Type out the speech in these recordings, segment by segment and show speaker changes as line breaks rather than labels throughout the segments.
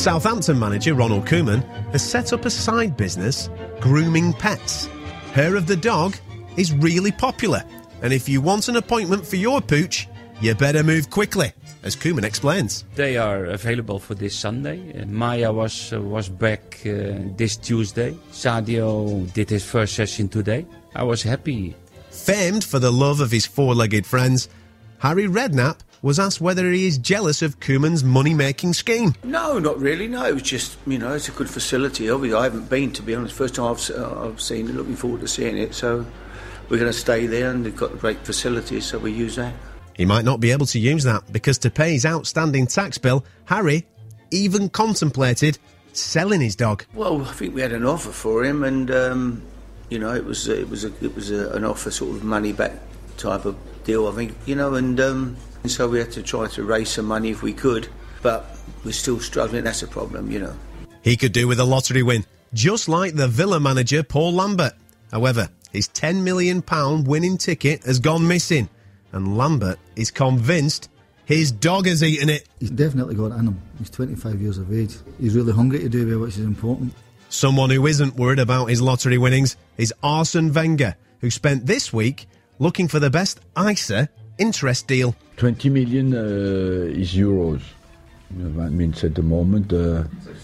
Southampton manager Ronald Koeman has set up a side business, grooming pets. Hair of the dog is really popular, and if you want an appointment for your pooch, you better move quickly, as Koeman explains.
They are available for this Sunday. Maya was back this Tuesday. Sadio did his first session today. I was happy.
Famed for the love of his four-legged friends, Harry Redknapp was asked whether he is jealous of Koeman's money-making scheme.
No, not really, no. It was just, it's a good facility. Obviously, I haven't been, to be honest. First time I've seen it, looking forward to seeing it. So we're going to stay there, and they've got great facilities, so we use that.
He might not be able to use that because to pay his outstanding tax bill, Harry even contemplated selling his dog.
Well, I think we had an offer for him, and it was an offer, sort of money back type of deal, I think. And so we had to try to raise some money if we could, but we're still struggling. That's a problem,
He could do with a lottery win, just like the Villa manager Paul Lambert. However, his £10 million winning ticket has gone missing, and Lambert is convinced his dog has eaten it.
He's definitely got it in him. He's 25 years of age. He's really hungry to do well, which is important.
Someone who isn't worried about his lottery winnings is Arsene Wenger, who spent this week looking for the best ISA interest deal.
20 million is euros. That means at the moment
it's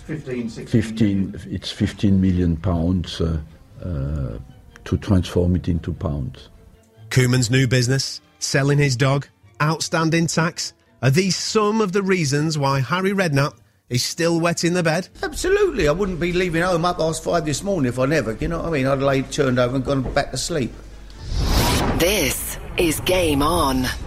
15 million pounds to transform it into pounds.
Koeman's new business, selling his dog, outstanding tax. Are these some of the reasons why Harry Redknapp is still wetting the bed?
Absolutely. I wouldn't be leaving home up 5:30 this morning if I never, you know what I mean? I'd turned over and gone back to sleep.
This is Game On.